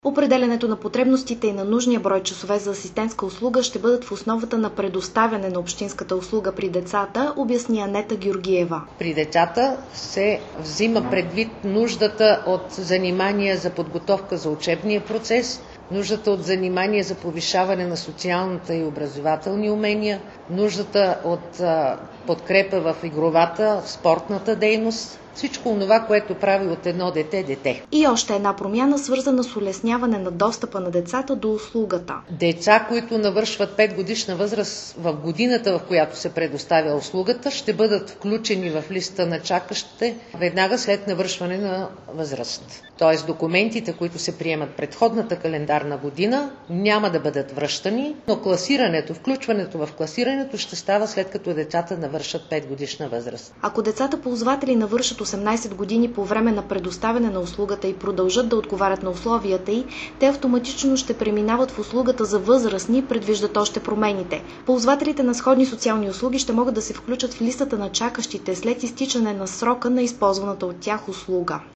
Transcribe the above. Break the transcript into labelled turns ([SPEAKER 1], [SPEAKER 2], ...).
[SPEAKER 1] Определянето на потребностите и на нужния брой часове за асистентска услуга ще бъдат в основата на предоставяне на общинската услуга при децата, обясни Анета Георгиева.
[SPEAKER 2] При децата се взима предвид нуждата от занимания за подготовка за учебния процес, нуждата от занимания за повишаване на социалната и образователни умения, нуждата от подкрепа в игровата, спортната дейност, всичко това, което прави от едно дете дете.
[SPEAKER 1] И още една промяна, свързана с улесняване на достъпа на децата до услугата.
[SPEAKER 2] Деца, които навършват 5-годишна възраст в годината, в която се предоставя услугата, ще бъдат включени в листа на чакащите веднага след навършване на възраст. Тоест документите, които се приемат предходната календарна година, няма да бъдат връщани, но включването в класирането ще става след като децата навършат 5-годишна възраст.
[SPEAKER 1] Ако децата ползватели навършат 18 години по време на предоставяне на услугата и продължат да отговарят на условията й, те автоматично ще преминават в услугата за възрастни, предвиждат още промените. Ползвателите на сходни социални услуги ще могат да се включат в листата на чакащите след изтичане на срока на използваната от тях услуга.